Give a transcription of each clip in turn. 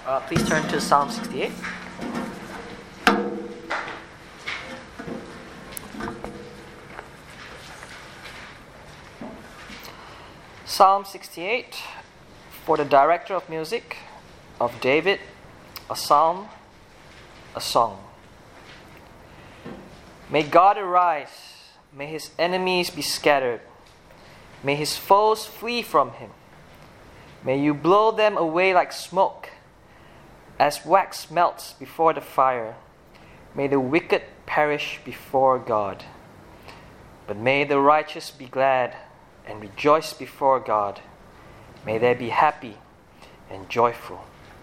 Please turn to Psalm 68. Psalm 68, for the director of music, of David, a psalm, a song. May God arise, may his enemies be scattered, may his foes flee from him. May you blow them away like smoke, as wax melts before the fire. May the wicked perish before God. But may the righteous be glad and rejoice before God. May they be happy and joyful.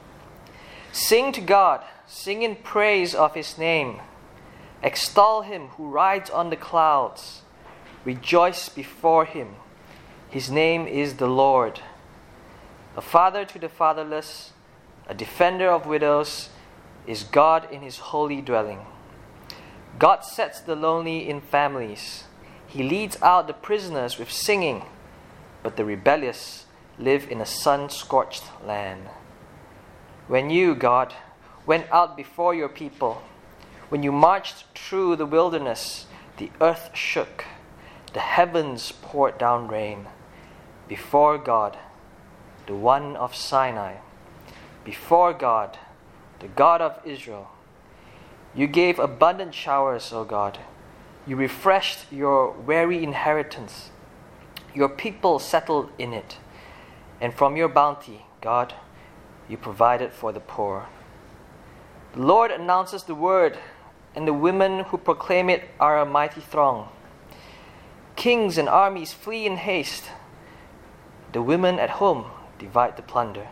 Sing to God, sing in praise of his name. Extol him who rides on the clouds. Rejoice before him. His name is the Lord. A father to the fatherless, a defender of widows, is God in his holy dwelling. God sets the lonely in families. He leads out the prisoners with singing, but the rebellious live in a sun-scorched land. When you, God, went out before your people, when you marched through the wilderness, the earth shook, the heavens poured down rain. Before God, the one of Sinai, before God, the God of Israel, you gave abundant showers, O God. You refreshed your weary inheritance. Your people settled in it. And from your bounty, God, you provided for the poor. The Lord announces the word, and the women who proclaim it are a mighty throng. Kings and armies flee in haste. The women at home divide the plunder.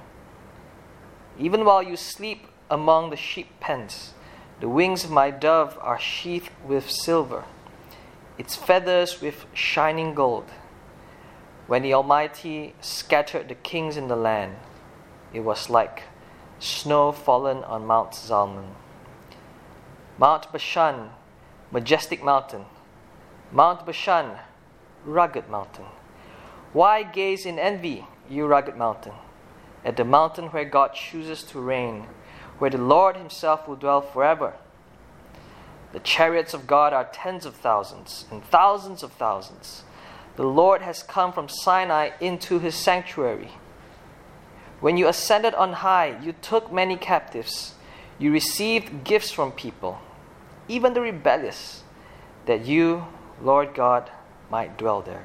Even while you sleep among the sheep pens, the wings of my dove are sheathed with silver, its feathers with shining gold. When the Almighty scattered the kings in the land, it was like snow fallen on Mount Zalmon. Mount Bashan, majestic mountain. Mount Bashan, rugged mountain. Why gaze in envy, you rugged mountain, at the mountain where God chooses to reign, where the Lord himself will dwell forever? The chariots of God are tens of thousands and thousands of thousands. The Lord has come from Sinai into his sanctuary. When you ascended on high, you took many captives. You received gifts from people, even the rebellious, that you, Lord God, might dwell there.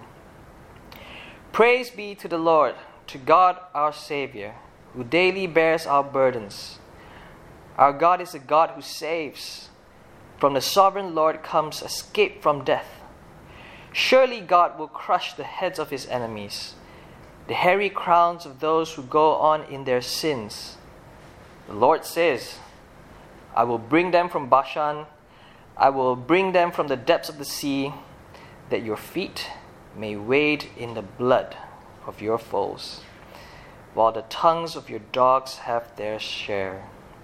Praise be to the Lord, to God our Savior, who daily bears our burdens. Our God is a God who saves. From the sovereign Lord comes escape from death. Surely God will crush the heads of his enemies, the hairy crowns of those who go on in their sins. The Lord says, I will bring them from Bashan, I will bring them from the depths of the sea, that your feet may wade in the blood of your foes, while the tongues of your dogs have their share.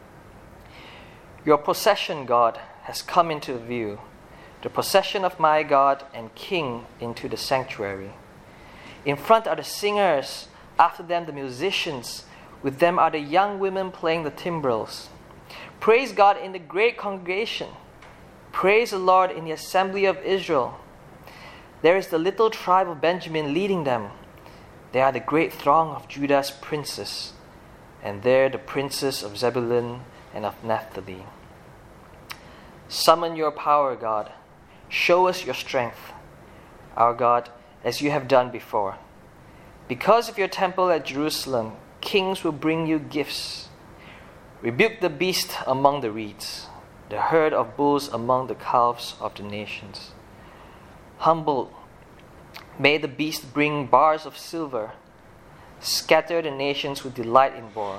Your procession, God, has come into view, the procession of my God and King into the sanctuary. In front are the singers, after them the musicians, with them are the young women playing the timbrels. Praise God in the great congregation. Praise the Lord in the assembly of Israel. There is the little tribe of Benjamin leading them. They are the great throng of Judah's princes, and there the princes of Zebulun and of Naphtali. Summon your power, God. Show us your strength, our God, as you have done before. Because of your temple at Jerusalem, kings will bring you gifts. Rebuke the beast among the reeds, the herd of bulls among the calves of the nations. Humble, may the beast bring bars of silver. Scatter the nations who delight in war.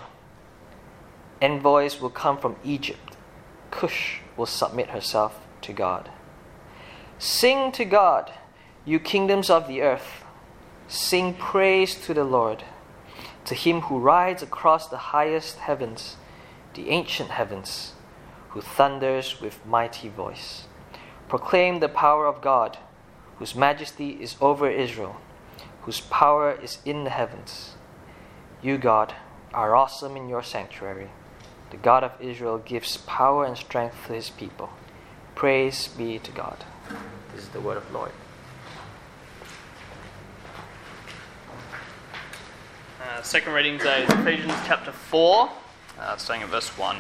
Envoys will come from Egypt. Cush will submit herself to God. Sing to God, you kingdoms of the earth. Sing praise to the Lord, to him who rides across the highest heavens, the ancient heavens, who thunders with mighty voice. Proclaim the power of God, whose majesty is over Israel, whose power is in the heavens. You, God, are awesome in your sanctuary. The God of Israel gives power and strength to his people. Praise be to God. This is the word of the Lord. Second reading today is Ephesians chapter 4, starting at verse 1.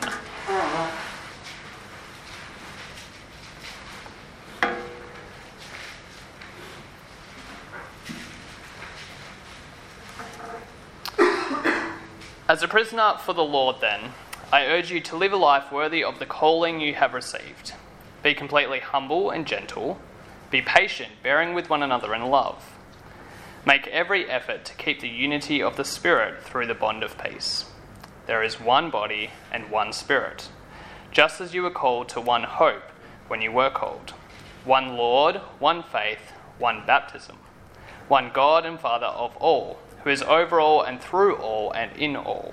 As a prisoner for the Lord, then, I urge you to live a life worthy of the calling you have received. Be completely humble and gentle. Be patient, bearing with one another in love. Make every effort to keep the unity of the Spirit through the bond of peace. There is one body and one Spirit, just as you were called to one hope when you were called. One Lord, one faith, one baptism. One God and Father of all, who is over all and through all and in all.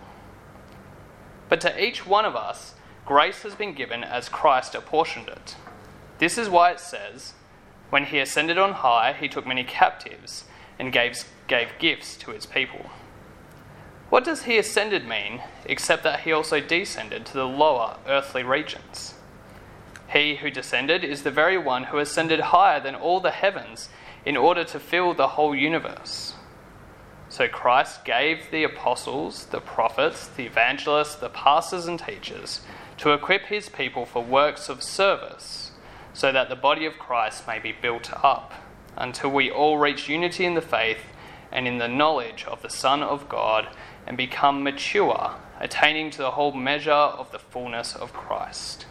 But to each one of us, grace has been given as Christ apportioned it. This is why it says, when he ascended on high, he took many captives and gave gifts to his people. What does he ascended mean, except that he also descended to the lower earthly regions? He who descended is the very one who ascended higher than all the heavens in order to fill the whole universe. So Christ gave the apostles, the prophets, the evangelists, the pastors and teachers to equip his people for works of service, so that the body of Christ may be built up, until we all reach unity in the faith and in the knowledge of the Son of God and become mature, attaining to the whole measure of the fullness of Christ.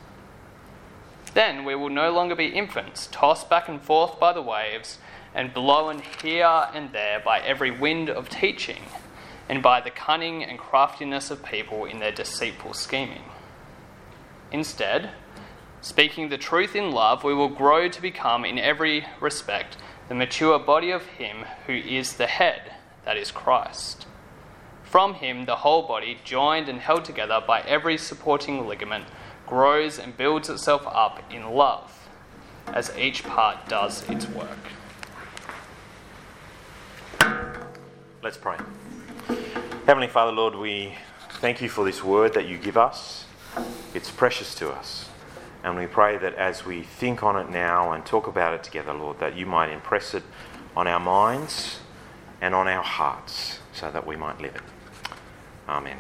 Then we will no longer be infants, tossed back and forth by the waves, and blown here and there by every wind of teaching, and by the cunning and craftiness of people in their deceitful scheming. Instead, speaking the truth in love, we will grow to become in every respect the mature body of him who is the head, that is Christ. From him the whole body, joined and held together by every supporting ligament, grows and builds itself up in love, as each part does its work. Let's pray. Heavenly Father, Lord, we thank you for this word that you give us. It's precious to us. And we pray that as we think on it now and talk about it together, Lord, that you might impress it on our minds and on our hearts so that we might live it. Amen.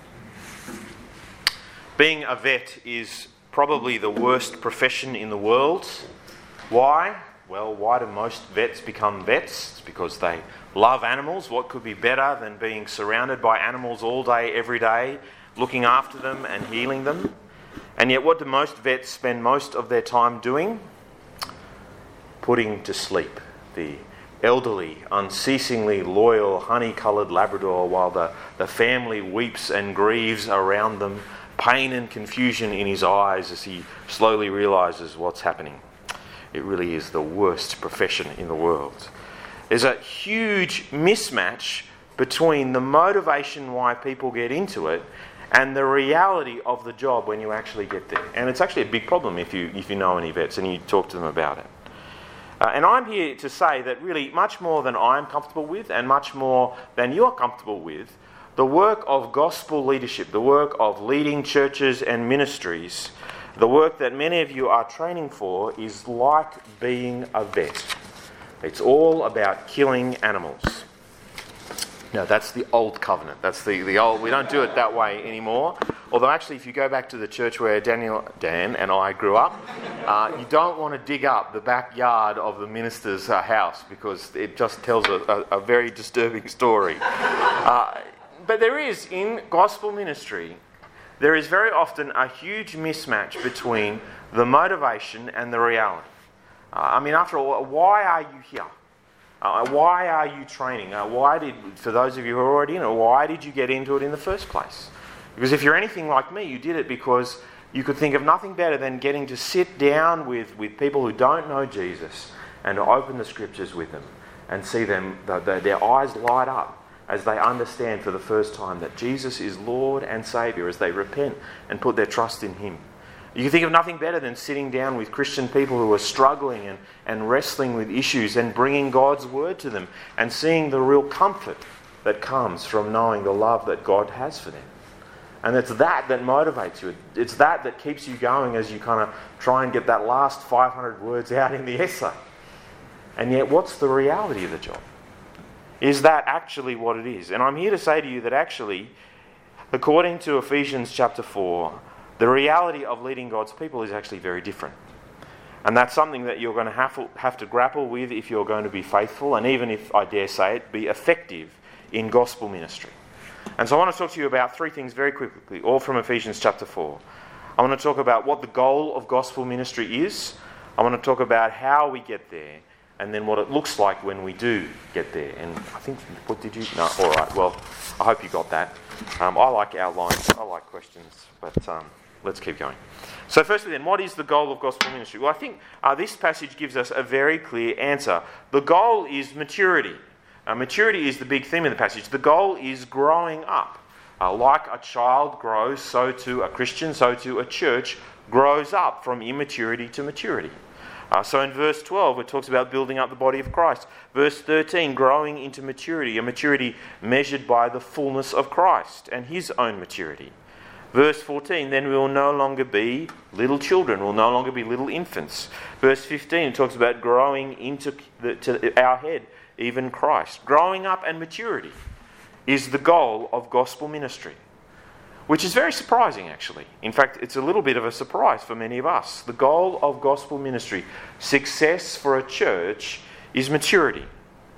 Being a vet is probably the worst profession in the world. Why? Well, why do most vets become vets? It's because they love animals. What could be better than being surrounded by animals all day, every day, looking after them and healing them? And yet what do most vets spend most of their time doing? Putting to sleep the elderly, unceasingly loyal, honey-coloured Labrador while the family weeps and grieves around them, pain and confusion in his eyes as he slowly realises what's happening. It really is the worst profession in the world. There's a huge mismatch between the motivation why people get into it and the reality of the job when you actually get there. And it's actually a big problem if you know any vets and you talk to them about it. And I'm here to say that really much more than I'm comfortable with and much more than you're comfortable with, the work of gospel leadership, the work of leading churches and ministries, the work that many of you are training for is like being a vet. It's all about killing animals. No, that's the old covenant. That's the old... We don't do it that way anymore. Although actually, if you go back to the church where Dan and I grew up, you don't want to dig up the backyard of the minister's house because it just tells a very disturbing story. But there is, in gospel ministry, there is very often a huge mismatch between the motivation and the reality. After all, why are you here? Why are you training? For those of you who are already in it, why did you get into it in the first place? Because if you're anything like me, you did it because you could think of nothing better than getting to sit down with people who don't know Jesus and to open the scriptures with them and see them, their eyes light up as they understand for the first time that Jesus is Lord and Saviour, as they repent and put their trust in Him. You can think of nothing better than sitting down with Christian people who are struggling and wrestling with issues and bringing God's word to them and seeing the real comfort that comes from knowing the love that God has for them. And it's that motivates you. It's that keeps you going as you kind of try and get that last 500 words out in the essay. And yet, what's the reality of the job? Is that actually what it is? And I'm here to say to you that actually, according to Ephesians chapter 4, the reality of leading God's people is actually very different. And that's something that you're going to have to grapple with if you're going to be faithful, and even if, I dare say it, be effective in gospel ministry. And so I want to talk to you about three things very quickly, all from Ephesians chapter 4. I want to talk about what the goal of gospel ministry is. I want to talk about how we get there, and then what it looks like when we do get there. And I think, what did you? No, all right. Well, I hope you got that. I like outlines. I like questions. But let's keep going. So firstly then, what is the goal of gospel ministry? Well, I think this passage gives us a very clear answer. The goal is maturity. Maturity is the big theme of the passage. The goal is growing up. Like a child grows, so too a Christian, so too a church grows up from immaturity to maturity. So in verse 12, it talks about building up the body of Christ. Verse 13, growing into maturity, a maturity measured by the fullness of Christ and his own maturity. Verse 14, then we will no longer be little children, we'll no longer be little infants. Verse 15, it talks about growing into to our head, even Christ. Growing up and maturity is the goal of gospel ministry, which is very surprising actually. In fact, it's a little bit of a surprise for many of us. The goal of gospel ministry, success for a church, is maturity.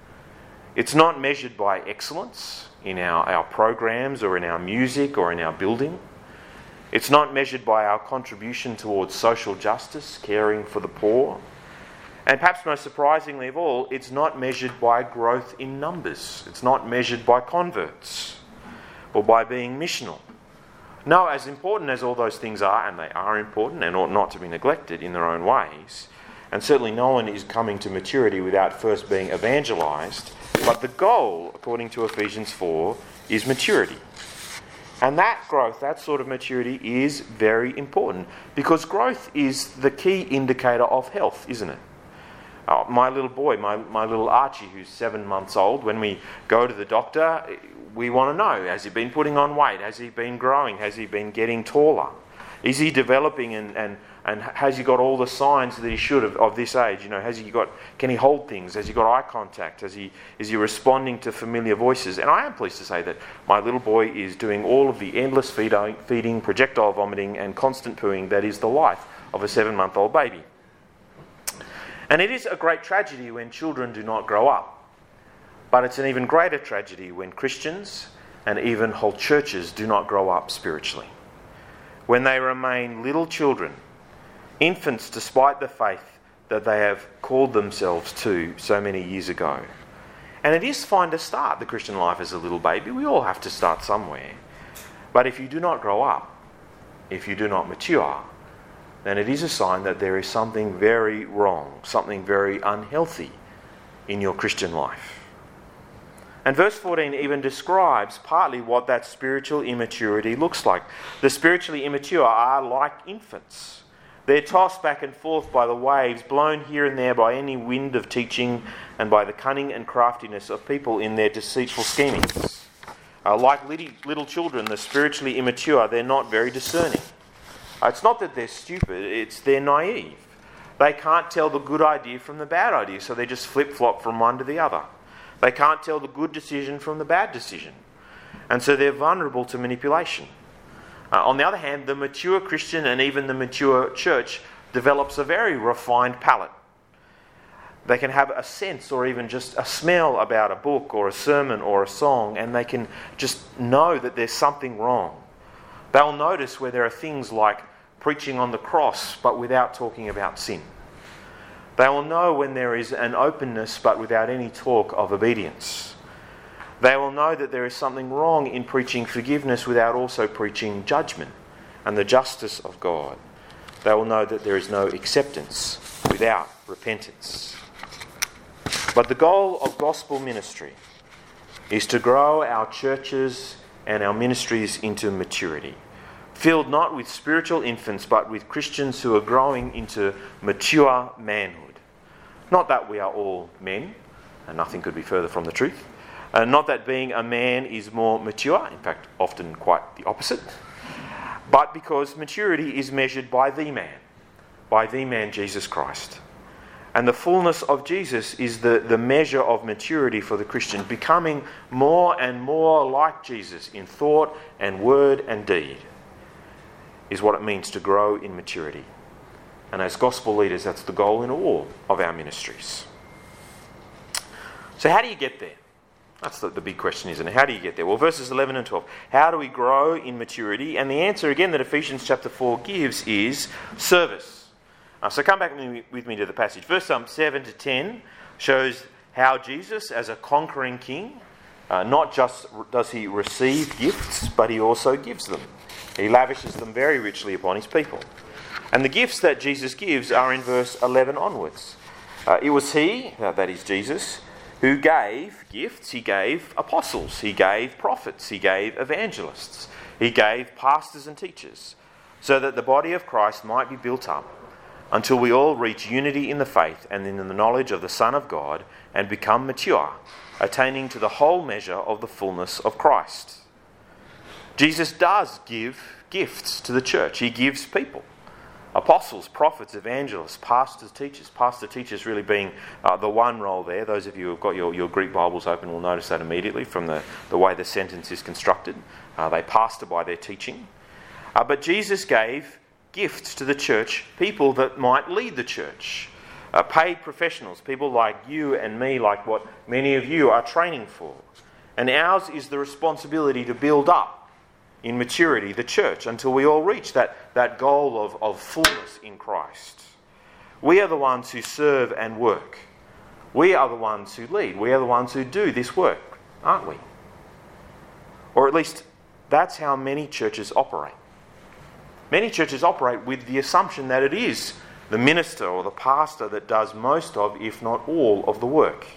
It's not measured by excellence in our programs or in our music or in our building. It's not measured by our contribution towards social justice, caring for the poor. And perhaps most surprisingly of all, it's not measured by growth in numbers. It's not measured by converts or by being missional. No, as important as all those things are, and they are important and ought not to be neglected in their own ways, and certainly no one is coming to maturity without first being evangelized, but the goal, according to Ephesians 4, is maturity. And that growth, that sort of maturity, is very important, because growth is the key indicator of health, isn't it? My little boy, my little Archie, who's 7 months old, when we go to the doctor, we want to know, has he been putting on weight? Has he been growing? Has he been getting taller? Is he developing and has he got all the signs that he should of this age? You know, can he hold things? Has he got eye contact? Is he responding to familiar voices? And I am pleased to say that my little boy is doing all of the endless feeding, projectile vomiting and constant pooing that is the life of a 7-month-old baby. And it is a great tragedy when children do not grow up. But it's an even greater tragedy when Christians and even whole churches do not grow up spiritually. When they remain little children, infants despite the faith that they have called themselves to so many years ago. And it is fine to start the Christian life as a little baby. We all have to start somewhere. But if you do not grow up, if you do not mature, then it is a sign that there is something very wrong, something very unhealthy in your Christian life. And verse 14 even describes partly what that spiritual immaturity looks like. The spiritually immature are like infants. They're tossed back and forth by the waves, blown here and there by any wind of teaching and by the cunning and craftiness of people in their deceitful schemings. Like little children, the spiritually immature, they're not very discerning. It's not that they're stupid, it's they're naive. They can't tell the good idea from the bad idea, so they just flip-flop from one to the other. They can't tell the good decision from the bad decision. And so they're vulnerable to manipulation. On the other hand, the mature Christian and even the mature church develops a very refined palate. They can have a sense or even just a smell about a book or a sermon or a song, and they can just know that there's something wrong. They'll notice where there are things like preaching on the cross but without talking about sin. They will know when there is an openness but without any talk of obedience. They will know that there is something wrong in preaching forgiveness without also preaching judgment and the justice of God. They will know that there is no acceptance without repentance. But the goal of gospel ministry is to grow our churches and our ministries into maturity, filled not with spiritual infants but with Christians who are growing into mature manhood. Not that we are all men, and nothing could be further from the truth, Not that being a man is more mature, in fact, often quite the opposite, but because maturity is measured by the man Jesus Christ. And the fullness of Jesus is the measure of maturity for the Christian, becoming more and more like Jesus in thought and word and deed is what it means to grow in maturity. And as gospel leaders, that's the goal in all of our ministries. So how do you get there? That's the big question, isn't it? How do you get there? Well, verses 11 and 12. How do we grow in maturity? And the answer, again, that Ephesians chapter 4 gives is service. So come back with me to the passage. Verse 7 to 10 shows how Jesus, as a conquering king, not just does he receive gifts, but he also gives them. He lavishes them very richly upon his people. And the gifts that Jesus gives are in verse 11 onwards. It was he, that is Jesus, who gave gifts. He gave apostles, he gave prophets, he gave evangelists, he gave pastors and teachers, so that the body of Christ might be built up until we all reach unity in the faith and in the knowledge of the Son of God and become mature, attaining to the whole measure of the fullness of Christ. Jesus does give gifts to the church. He gives people. Apostles, prophets, evangelists, pastors, teachers. Pastor, teachers really being the one role there. Those of you who have got your Greek Bibles open will notice that immediately from the way the sentence is constructed. They pastor by their teaching. But Jesus gave gifts to the church, people that might lead the church. Paid professionals, people like you and me, like what many of you are training for. And ours is the responsibility to build up in maturity the church until we all reach that goal of fullness in Christ. We are the ones who serve and work. We are the ones who lead. We are the ones who do this work, aren't we? Or at least that's how many churches operate. Many churches operate with the assumption that it is the minister or the pastor that does most of, if not all, of the work.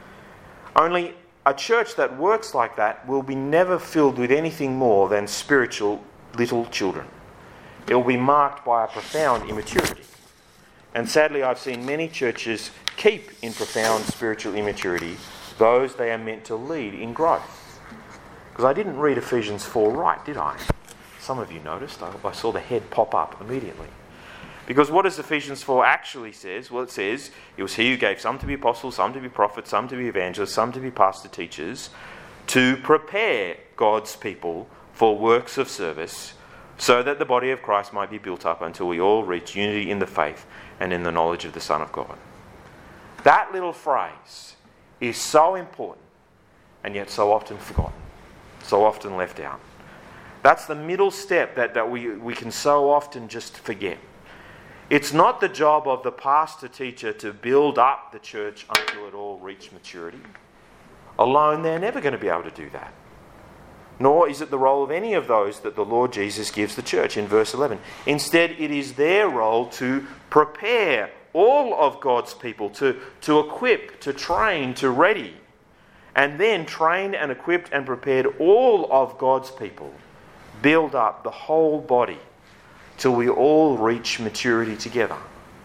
Only a church that works like that will be never filled with anything more than spiritual little children. It will be marked by a profound immaturity. And sadly, I've seen many churches keep in profound spiritual immaturity those they are meant to lead in growth. Because I didn't read Ephesians 4 right, did I? Some of you noticed. I saw the head pop up immediately. Because what does Ephesians 4 actually says? Well, it says, it was he who gave some to be apostles, some to be prophets, some to be evangelists, some to be pastor teachers, to prepare God's people for works of service, so that the body of Christ might be built up until we all reach unity in the faith and in the knowledge of the Son of God. That little phrase is so important and yet so often forgotten, so often left out. That's the middle step that we can so often just forget. It's not the job of the pastor teacher to build up the church until it all reaches maturity. Alone, they're never going to be able to do that. Nor is it the role of any of those that the Lord Jesus gives the church in verse 11. Instead, it is their role to prepare all of God's people, to equip, to train, to ready, and then trained and equipped and prepared all of God's people, build up the whole body till we all reach maturity together.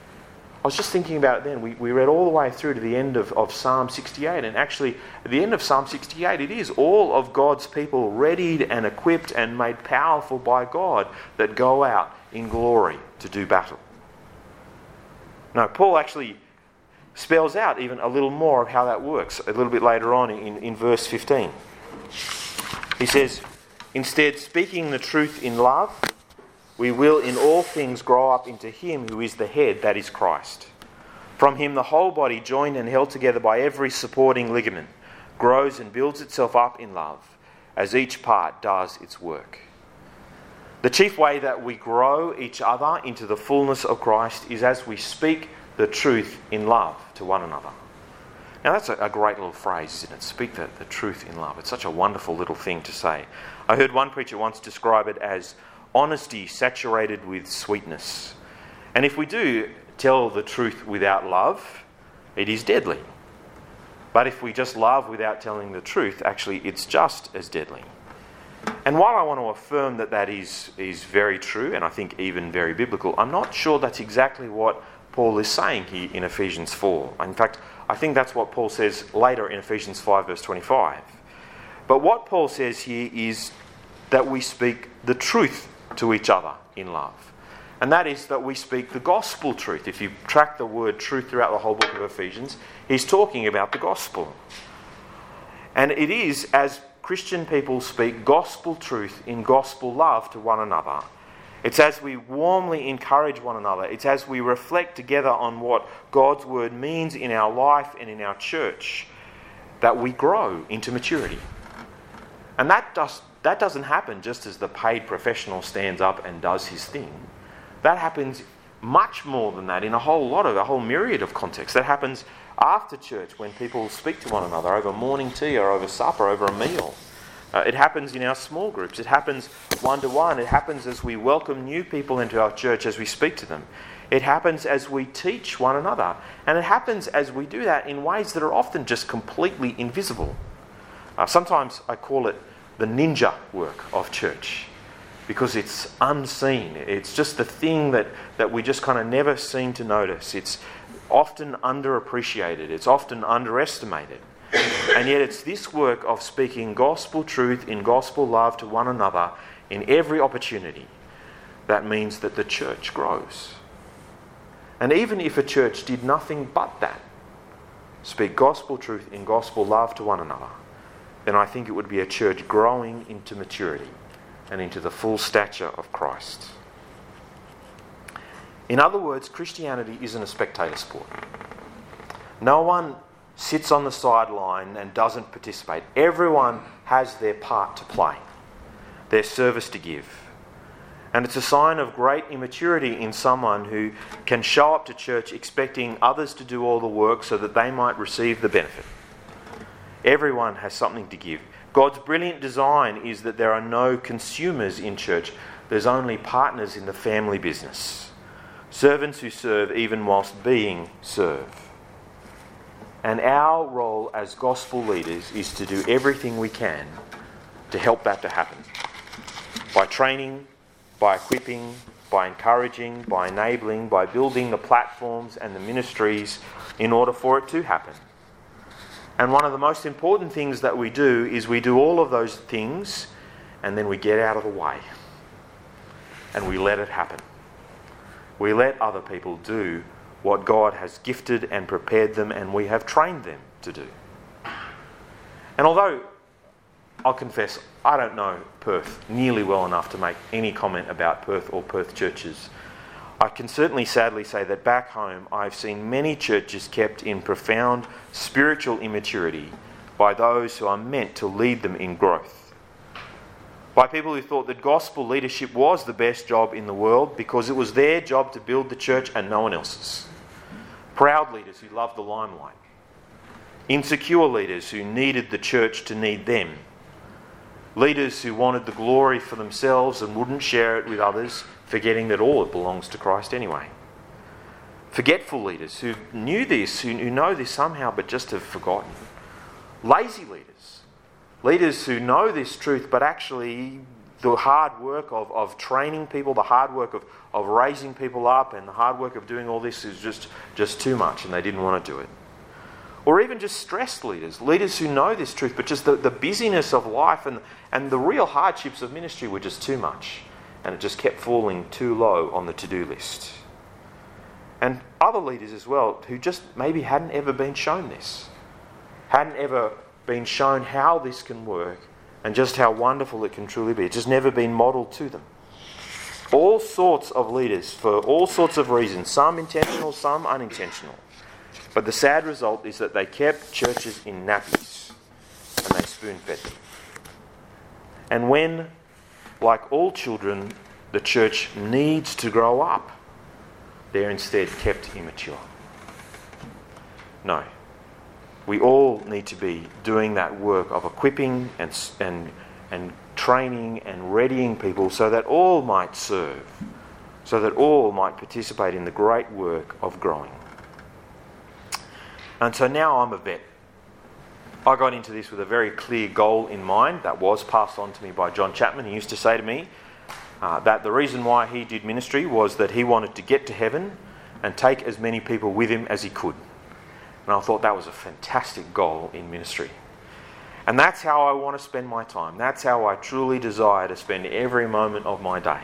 I was just thinking about it then. We read all the way through to the end of Psalm 68, and actually at the end of Psalm 68 it is all of God's people readied and equipped and made powerful by God that go out in glory to do battle. Now, Paul actually spells out even a little more of how that works a little bit later on in verse 15. He says, instead, speaking the truth in love, we will in all things grow up into him who is the head, that is Christ. From him the whole body, joined and held together by every supporting ligament, grows and builds itself up in love, as each part does its work. The chief way that we grow each other into the fullness of Christ is as we speak the truth in love to one another. Now that's a great little phrase, isn't it? Speak the truth in love. It's such a wonderful little thing to say. I heard one preacher once describe it as honesty saturated with sweetness. And if we do tell the truth without love, it is deadly. But if we just love without telling the truth, actually it's just as deadly. And while I want to affirm that is very true, and I think even very biblical, I'm not sure that's exactly what Paul is saying here in Ephesians 4. In fact, I think that's what Paul says later in Ephesians 5 verse 25. But what Paul says here is that we speak the truth to each other in love. And that is that we speak the gospel truth. If you track the word truth throughout the whole book of Ephesians, he's talking about the gospel. And it is as Christian people speak gospel truth in gospel love to one another. It's as we warmly encourage one another. It's as we reflect together on what God's word means in our life and in our church that we grow into maturity. And that doesn't happen just as the paid professional stands up and does his thing. That happens much more than that in a whole myriad of contexts. That happens after church when people speak to one another over morning tea or over supper, over a meal. It happens in our small groups. It happens one-to-one. It happens as we welcome new people into our church as we speak to them. It happens as we teach one another. And it happens as we do that in ways that are often just completely invisible. Sometimes I call it the ninja work of church, because it's unseen. It's just the thing that we just kind of never seem to notice. It's often underappreciated. It's often underestimated. And yet it's this work of speaking gospel truth in gospel love to one another in every opportunity that means that the church grows. And even if a church did nothing but that, speak gospel truth in gospel love to one another, then I think it would be a church growing into maturity and into the full stature of Christ. In other words, Christianity isn't a spectator sport. No one sits on the sideline and doesn't participate. Everyone has their part to play, their service to give. And it's a sign of great immaturity in someone who can show up to church expecting others to do all the work so that they might receive the benefit. Everyone has something to give. God's brilliant design is that there are no consumers in church. There's only partners in the family business. Servants who serve even whilst being served. And our role as gospel leaders is to do everything we can to help that to happen. By training, by equipping, by encouraging, by enabling, by building the platforms and the ministries in order for it to happen. And one of the most important things that we do is we do all of those things and then we get out of the way. And we let it happen. We let other people do what God has gifted and prepared them and we have trained them to do. And although, I'll confess, I don't know Perth nearly well enough to make any comment about Perth or Perth churches, I can certainly sadly say that back home I've seen many churches kept in profound spiritual immaturity by those who are meant to lead them in growth. By people who thought that gospel leadership was the best job in the world because it was their job to build the church and no one else's. Proud leaders who loved the limelight. Insecure leaders who needed the church to need them. Leaders who wanted the glory for themselves and wouldn't share it with others, forgetting that all it belongs to Christ anyway. Forgetful leaders who knew this, who know this somehow but just have forgotten. Lazy leaders. Leaders who know this truth but actually the hard work of training people, the hard work of raising people up and the hard work of doing all this is just too much and they didn't want to do it. Or even just stressed leaders. Leaders who know this truth but just the busyness of life and the real hardships of ministry were just too much. And it just kept falling too low on the to-do list. And other leaders as well who just maybe hadn't ever been shown this. Hadn't ever been shown how this can work and just how wonderful it can truly be. It's just never been modelled to them. All sorts of leaders for all sorts of reasons, some intentional, some unintentional. But the sad result is that they kept churches in nappies and they spoon-fed them. And when, like all children, the church needs to grow up, they're instead kept immature. No. We all need to be doing that work of equipping and training and readying people so that all might serve, so that all might participate in the great work of growing. And so now I'm a vet. I got into this with a very clear goal in mind that was passed on to me by John Chapman. He used to say to me that the reason why he did ministry was that he wanted to get to heaven and take as many people with him as he could. And I thought that was a fantastic goal in ministry. And that's how I want to spend my time. That's how I truly desire to spend every moment of my day.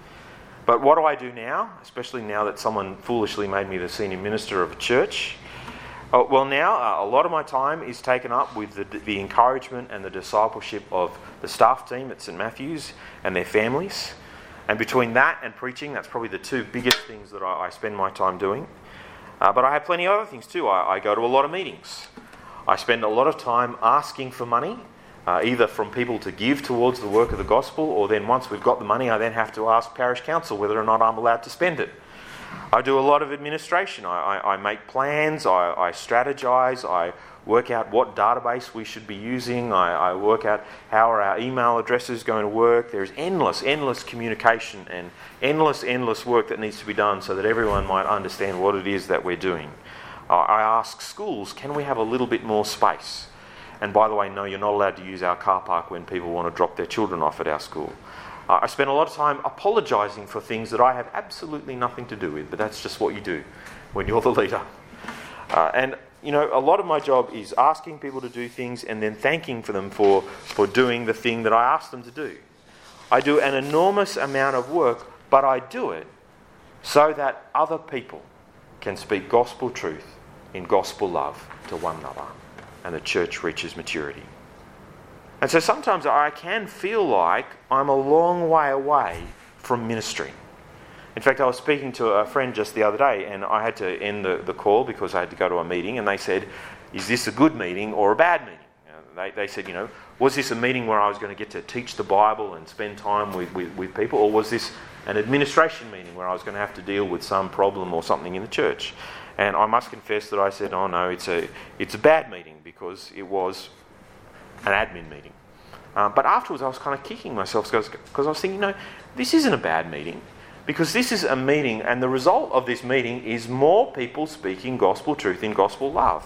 But what do I do now, especially now that someone foolishly made me the senior minister of a church? Well, now a lot of my time is taken up with the encouragement and the discipleship of the staff team at St Matthew's and their families. And between that and preaching, that's probably the two biggest things that I spend my time doing. But I have plenty of other things too. I go to a lot of meetings. I spend a lot of time asking for money, either from people to give towards the work of the gospel, or then once we've got the money, I then have to ask parish council whether or not I'm allowed to spend it. I do a lot of administration. I make plans, I strategize, I work out what database we should be using, I work out how are our email addresses going to work. There's endless communication and endless work that needs to be done so that everyone might understand what it is that we're doing. I ask schools, can we have a little bit more space? And by the way, no, you're not allowed to use our car park when people want to drop their children off at our school. I spend a lot of time apologising for things that I have absolutely nothing to do with, but that's just what you do when you're the leader. And you know, a lot of my job is asking people to do things and then thanking for them for doing the thing that I asked them to do. I do an enormous amount of work, but I do it so that other people can speak gospel truth in gospel love to one another, and the church reaches maturity. And so sometimes I can feel like I'm a long way away from ministry. In fact, I was speaking to a friend just the other day, and I had to end the call because I had to go to a meeting, and they said, is this a good meeting or a bad meeting? They said, was this a meeting where I was going to get to teach the Bible and spend time with people, or was this an administration meeting where I was going to have to deal with some problem or something in the church? And I must confess that I said, oh no, it's a bad meeting because it was an admin meeting. But afterwards I was kind of kicking myself because I was thinking, no, this isn't a bad meeting, because this is a meeting, and the result of this meeting is more people speaking gospel truth in gospel love.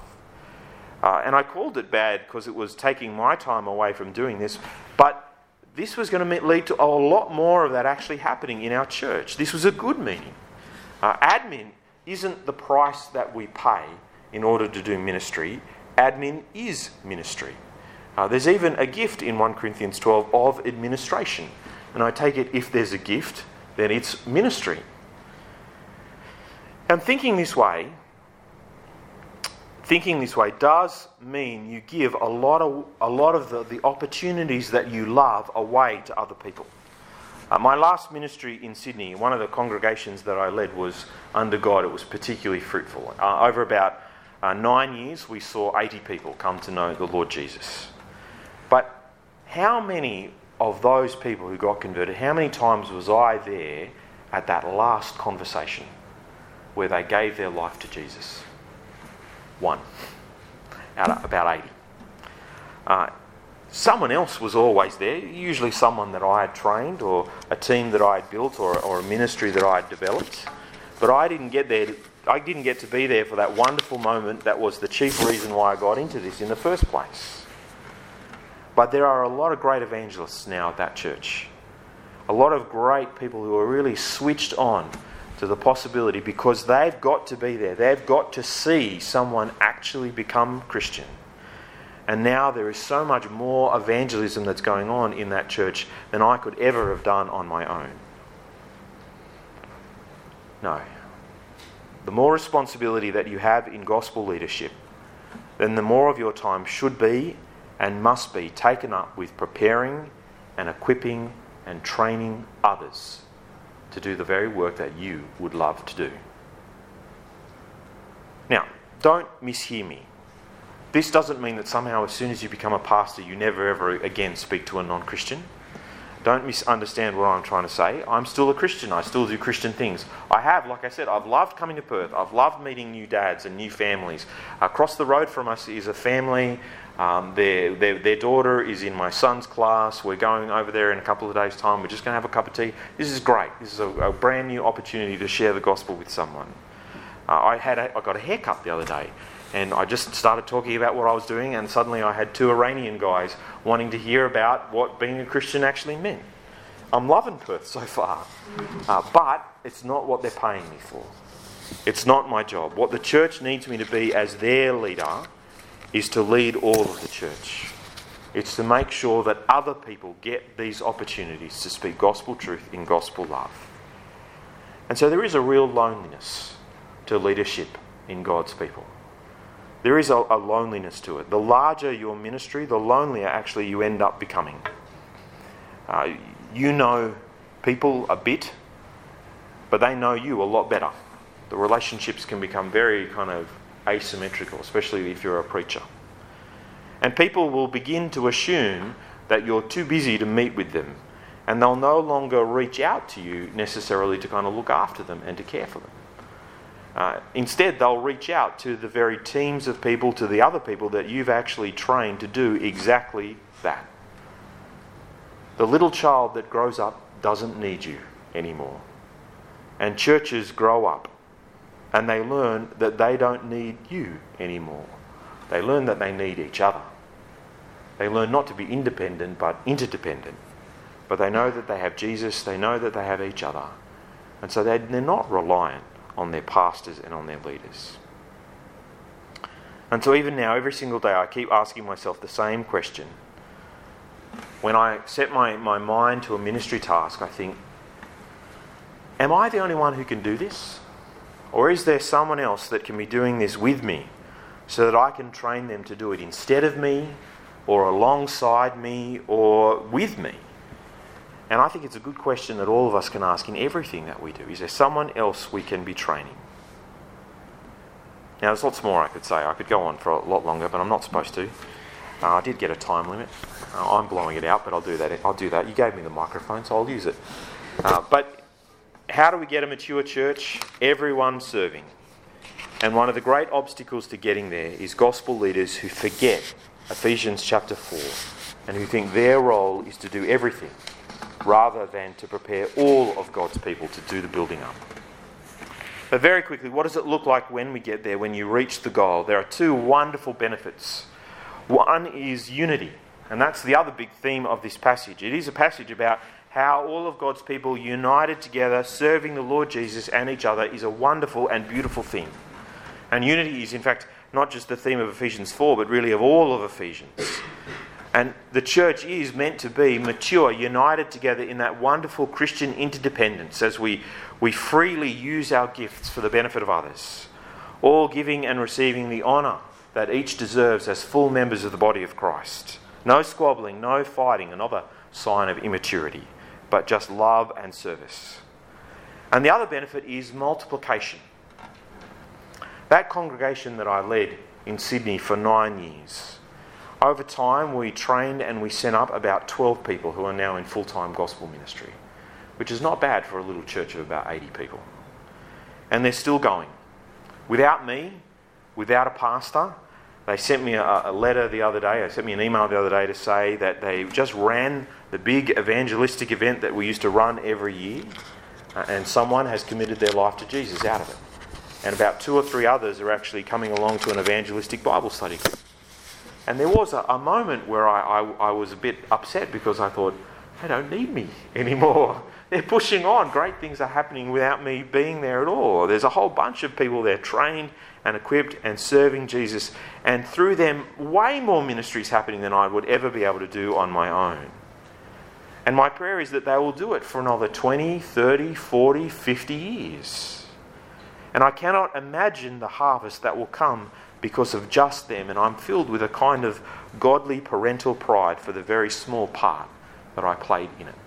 And I called it bad because it was taking my time away from doing this, but this was going to lead to a lot more of that actually happening in our church. This was a good meeting. Admin isn't the price that we pay in order to do ministry. Admin is ministry. There's even a gift in 1 Corinthians 12 of administration. And I take it if there's a gift, then it's ministry. And thinking this way does mean you give a lot of the opportunities that you love away to other people. My last ministry in Sydney, one of the congregations that I led was Under God. It was particularly fruitful. Over about 9 years, we saw 80 people come to know the Lord Jesus. But how many of those people who got converted, how many times was I there at that last conversation where they gave their life to Jesus? One out of about 80. Someone else was always there, usually someone that I had trained, or a team that I had built, or a ministry that I had developed. But I didn't get there. I didn't get to be there for that wonderful moment that was the chief reason why I got into this in the first place. But there are a lot of great evangelists now at that church. A lot of great people who are really switched on to the possibility, because they've got to be there. They've got to see someone actually become Christian. And now there is so much more evangelism that's going on in that church than I could ever have done on my own. No. The more responsibility that you have in gospel leadership, then the more of your time should be and must be taken up with preparing and equipping and training others to do the very work that you would love to do. Now, don't mishear me. This doesn't mean that somehow as soon as you become a pastor you never ever again speak to a non-Christian. Don't misunderstand what I'm trying to say. I'm still a Christian. I still do Christian things. I have, like I said, I've loved coming to Perth. I've loved meeting new dads and new families. Across the road from us is a family. Their daughter is in my son's class. We're going over there in a couple of days' time. We're just going to have a cup of tea. This is great. This is a brand new opportunity to share the gospel with someone. I got a haircut the other day, and I just started talking about what I was doing, and suddenly I had 2 Iranian guys wanting to hear about what being a Christian actually meant. I'm loving Perth so far, but it's not what they're paying me for. It's not my job. What the church needs me to be as their leader is to lead all of the church. It's to make sure that other people get these opportunities to speak gospel truth in gospel love. And so there is a real loneliness to leadership in God's people. There is a loneliness to it. The larger your ministry, the lonelier actually you end up becoming. You know people a bit, but they know you a lot better. The relationships can become very kind of asymmetrical, especially if you're a preacher. And people will begin to assume that you're too busy to meet with them, and they'll no longer reach out to you necessarily to kind of look after them and to care for them. Instead, they'll reach out to the very teams of people, to the other people that you've actually trained to do exactly that. The little child that grows up doesn't need you anymore. And churches grow up and they learn that they don't need you anymore. They learn that they need each other. They learn not to be independent but interdependent. But they know that they have Jesus, they know that they have each other. And so they're not reliant on their pastors and on their leaders. And so even now, every single day, I keep asking myself the same question. When I set my mind to a ministry task, I think, am I the only one who can do this? Or is there someone else that can be doing this with me so that I can train them to do it instead of me, or alongside me, or with me? And I think it's a good question that all of us can ask in everything that we do. Is there someone else we can be training? Now, there's lots more I could say. I could go on for a lot longer, but I'm not supposed to. I did get a time limit. I'm blowing it out, but I'll do that. You gave me the microphone, so I'll use it. But how do we get a mature church? Everyone serving. And one of the great obstacles to getting there is gospel leaders who forget Ephesians chapter 4 and who think their role is to do everything rather than to prepare all of God's people to do the building up. But very quickly, what does it look like when we get there, when you reach the goal? There are two wonderful benefits. One is unity, and that's the other big theme of this passage. It is a passage about how all of God's people united together, serving the Lord Jesus and each other, is a wonderful and beautiful thing. And unity is, in fact, not just the theme of Ephesians 4, but really of all of Ephesians. And the church is meant to be mature, united together in that wonderful Christian interdependence as we freely use our gifts for the benefit of others, all giving and receiving the honour that each deserves as full members of the body of Christ. No squabbling, no fighting, another sign of immaturity, but just love and service. And the other benefit is multiplication. That congregation that I led in Sydney for 9 years, over time, we trained and we sent up about 12 people who are now in full-time gospel ministry, which is not bad for a little church of about 80 people. And they're still going. Without me, without a pastor, they sent me a letter the other day, they sent me an email the other day to say that they just ran the big evangelistic event that we used to run every year, and someone has committed their life to Jesus out of it. And about 2 or 3 others are actually coming along to an evangelistic Bible study group. And there was a moment where I was a bit upset because I thought, they don't need me anymore. They're pushing on. Great things are happening without me being there at all. There's a whole bunch of people there trained and equipped and serving Jesus. And through them, way more ministries happening than I would ever be able to do on my own. And my prayer is that they will do it for another 20, 30, 40, 50 years. And I cannot imagine the harvest that will come because of just them, and I'm filled with a kind of godly parental pride for the very small part that I played in it.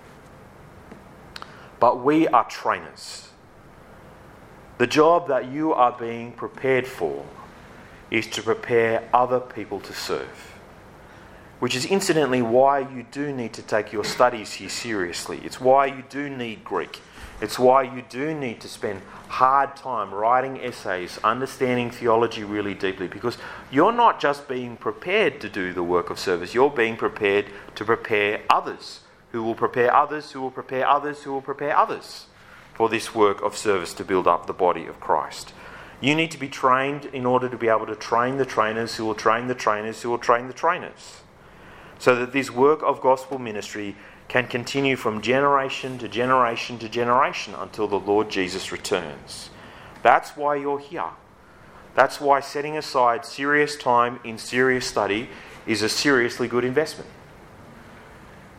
But we are trainers. The job that you are being prepared for is to prepare other people to serve, which is incidentally why you do need to take your studies here seriously. It's why you do need Greek. It's why you do need to spend hard time writing essays, understanding theology really deeply, because you're not just being prepared to do the work of service, you're being prepared to prepare others, who will prepare others, who will prepare others, who will prepare others for this work of service to build up the body of Christ. You need to be trained in order to be able to train the trainers who will train the trainers who will train the trainers, so that this work of gospel ministry can continue from generation to generation to generation until the Lord Jesus returns. That's why you're here. That's why setting aside serious time in serious study is a seriously good investment.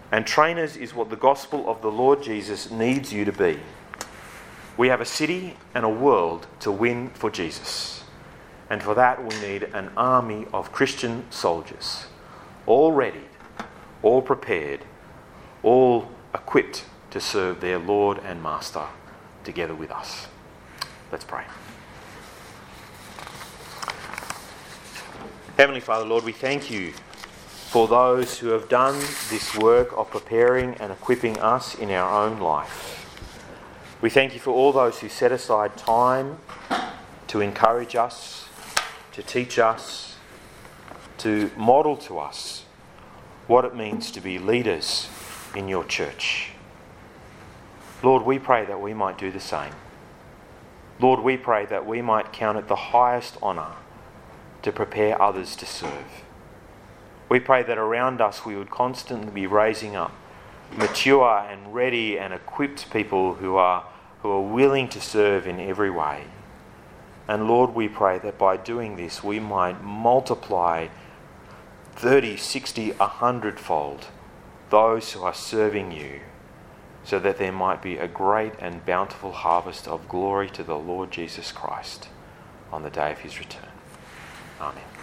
And trainers is what the gospel of the Lord Jesus needs you to be. We have a city and a world to win for Jesus. And for that we need an army of Christian soldiers, all ready, all prepared, all equipped to serve their Lord and Master together with us. Let's pray. Heavenly Father, Lord, we thank you for those who have done this work of preparing and equipping us in our own life. We thank you for all those who set aside time to encourage us, to teach us, to model to us what it means to be leaders in your church. Lord, we pray that we might do the same. Lord, we pray that we might count it the highest honour to prepare others to serve. We pray that around us we would constantly be raising up mature and ready and equipped people who are willing to serve in every way. And Lord, we pray that by doing this we might multiply 30, 60, 100-fold those who are serving you, so that there might be a great and bountiful harvest of glory to the Lord Jesus Christ on the day of his return. Amen.